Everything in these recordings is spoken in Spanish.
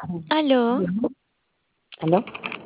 Aló, ¿Aló?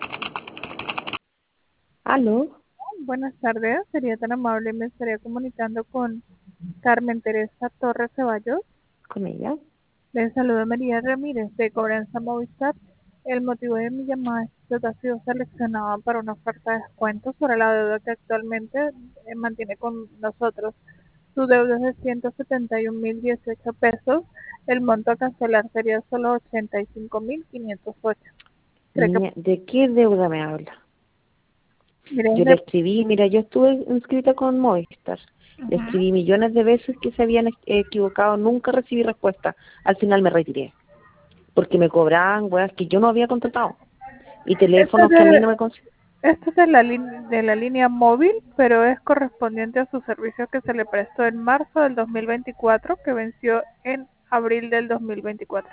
¿Aló? Buenas tardes, sería tan amable, me estaría comunicando con Carmen Teresa Torres Ceballos. ¿Con ella? Les saluda María Ramírez de Cobranza Movistar. El motivo de mi llamada es que usted ha sido seleccionada para una oferta de descuento sobre la deuda que actualmente mantiene con nosotros. Su deuda es de 171.018 pesos. El monto a cancelar sería solo 85.508. ¿Cree que Niña, ¿de qué deuda me habla? mire, Yo le escribí, mira, yo estuve inscrita con Movistar. Le Ujú. escribí millones de veces que se habían equivocado, nunca recibí respuesta. Al final me retiré, porque me cobraban weas que yo no había contratado. Y Esto es teléfonos que a mí de, no me consiguen. esto es de la línea móvil, pero es correspondiente a su servicio que se le prestó en marzo del 2024, que venció en abril del 2024.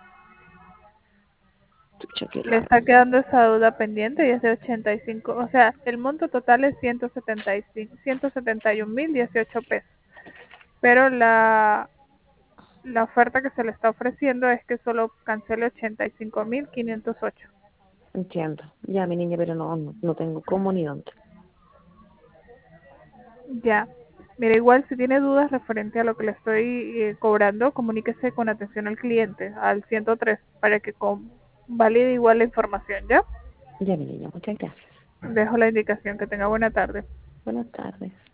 Chucha, qué Le raro. está quedando esa deuda pendiente y es de 85, o sea, el monto total es 171.018 pesos, pero la oferta que se le está ofreciendo es que solo cancele 85.508. Entiendo. Ya, mi niña, pero no tengo cómo ni dónde. Ya. Mira, igual si tiene dudas referente a lo que le estoy cobrando, comuníquese con atención al cliente, al 103, para que valide igual la información, ¿ya? Ya, mi niña, muchas gracias. Dejo la indicación. Que tenga buena tarde. Buenas tardes.